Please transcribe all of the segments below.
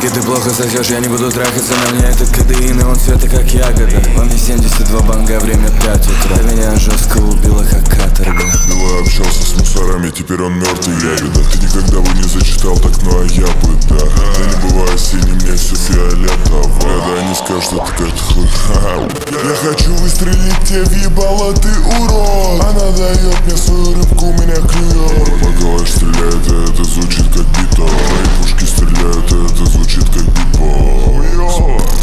Детки, ты плохо сосешь, я не буду трахаться. На мне этот кадеин, и он цвета как ягода. Во мне 72 банга, время 5 утра. Меня жестко убило, как каторга. Мило общался с мусорами, теперь он мертвый. Да ты никогда бы не зачитал так, ну а я бы, да. Я не бываю синим, мне все фиолетово. Да они скажут, что ты как-то хуй. Я хочу выстрелить тебе в ебало, ты урод. Она дает мне свою рыбку, меня клюет. По голове стреляет, и это звучит как биток. Мои пушки стреляют, и это звучит как битбокс.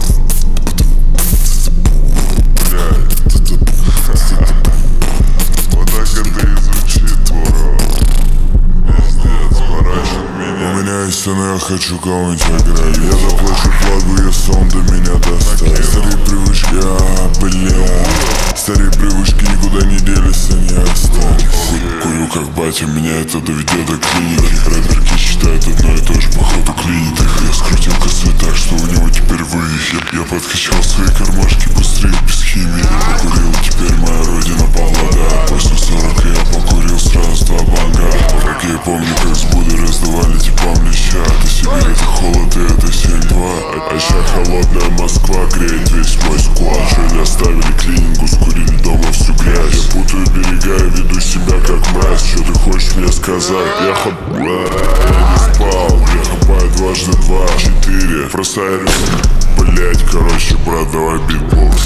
Вот так это и звучит, бро. Пиздец, морачит меня. У меня есть но я хочу кого-нибудь ограбить. Я заплачу флагу, если он до меня достанет. Старые привычки, бля. Старые привычки никуда не делись, они остались. Курю как батя, меня это доведет до клиники. Рэперки считают одно и то же, походу клинит их. Я скрутил косы так, что у него теперь вывих. Я подкачал свои кармашки быстрее, без химии. Я покурил, теперь моя родина Павлодар. После 40 я покурил сразу 2 банга. Как я помню, как с Будой раздавали типам леща. Это Сибирь, это холод, и это 7-2. А ща холодная Москва греет весь мой склад. Женя оставили клинику, скурили дома всю грязь. Я путаю берега и веду себя как мразь. Что ты хочешь мне сказать? Я не спал. Я хапаю 2 × 2 × 4. Просаю, блять, короче, брат, давай битбокс.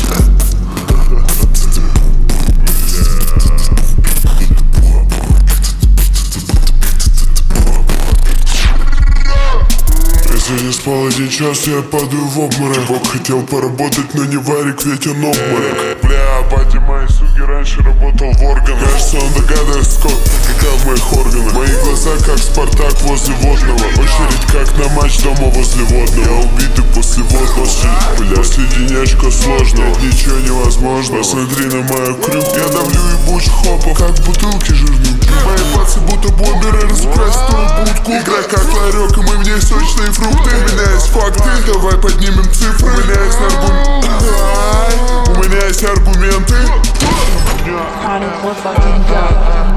Если не спал 1 час, я падаю в обморок. Бог хотел поработать, но не варик, ведь он обморок. Бля, батя моей суки раньше работал в органах. Кажется, он догадывается, сколько в моих органах. Мои глаза как Спартак возле водного. Очередь как на матч дома возле водного. Я убитый после водного. После денечка сложного, ничего невозможно. Посмотри на мою крюк. Я давлю ебучих хопов, как бутылки жирные. Мои пацы будто бомберы, разукрасят твою будку. Игра как ларек, и мы в ней сочные фрукты. У меня есть факты, давай поднимем цифры. У меня есть аргументы. Kind of fucking